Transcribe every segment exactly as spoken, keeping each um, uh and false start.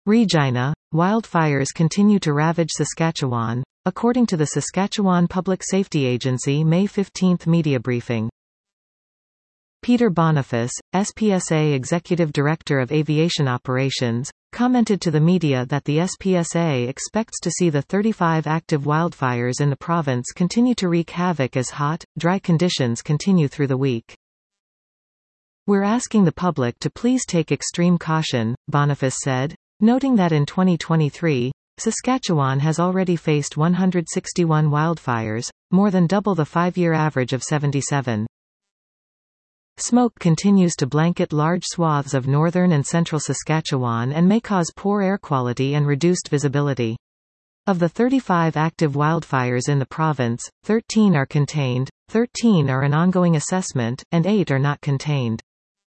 Regina, wildfires continue to ravage Saskatchewan, according to the Saskatchewan Public Safety Agency May fifteenth media briefing. Peter Boniface, S P S A Executive Director of Aviation Operations, commented to the media that the S P S A expects to see the thirty-five active wildfires in the province continue to wreak havoc as hot, dry conditions continue through the week. "We're asking the public to please take extreme caution," Boniface said, noting that in twenty twenty-three, Saskatchewan has already faced one hundred sixty-one wildfires, more than double the five-year average of seventy-seven. Smoke continues to blanket large swaths of northern and central Saskatchewan and may cause poor air quality and reduced visibility. Of the thirty-five active wildfires in the province, thirteen are contained, thirteen are an ongoing assessment, and eight are not contained.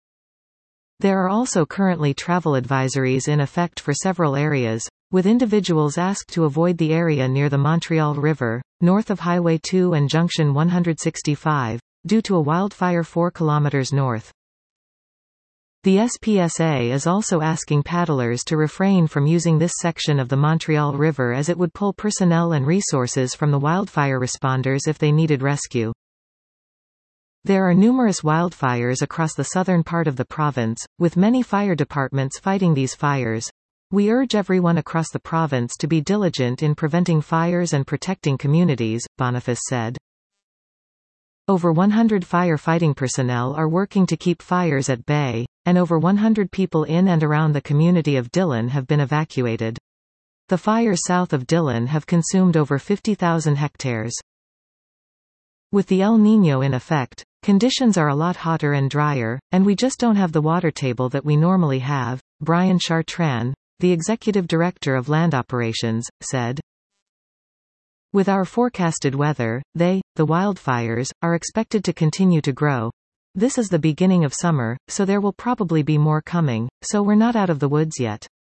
There are also currently travel advisories in effect for several areas, with individuals asked to avoid the area near the Montreal River, north of Highway two and Junction one hundred sixty-five, due to a wildfire four kilometers north. The S P S A is also asking paddlers to refrain from using this section of the Montreal River as it would pull personnel and resources from the wildfire responders if they needed rescue. There are numerous wildfires across the southern part of the province, with many fire departments fighting these fires. "We urge everyone across the province to be diligent in preventing fires and protecting communities," Boniface said. Over one hundred firefighting personnel are working to keep fires at bay, and over one hundred people in and around the community of Dillon have been evacuated. The fires south of Dillon have consumed over fifty thousand hectares. With the El Niño in effect, conditions are a lot hotter and drier, and we just don't have the water table that we normally have, Brian Chartrand, the executive director of Land Operations, said. "With our forecasted weather, they, the wildfires, are expected to continue to grow. This is the beginning of summer, so there will probably be more coming, so we're not out of the woods yet."